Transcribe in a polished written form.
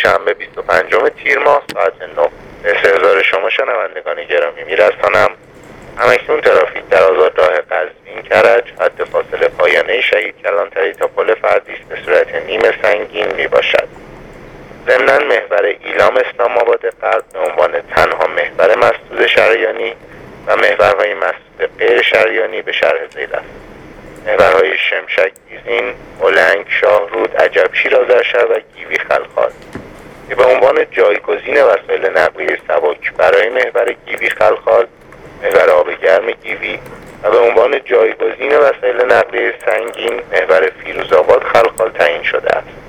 شنبه 25 تیر ماه ساعت 9. به سرزار شما شنوندگان گرامی میرسانم همکنون ترافیک در آزادراه قزوین کرج حد فاصله پایانه شهید کلانتری تا پل فردیس به صورت نیمه سنگین می باشد. ضمناً محور ایلام اسلام آباد غرب به عنوان تنها محور مسدود شریانی و محورهای مسدود غیر شریانی به شرح ذیل است. محورهای شمشک بیزین، اولنگ، شاهرود، عجبشیر آذرشهر و گیوی خلخال که به عنوان جایگزین وسایل نقلیه سبک برای محور گیوی خلخال، محور آب گرم گیوی و به عنوان جایگزین وسایل نقلیه سنگین محور فیروزآباد خلخال تعیین شده است.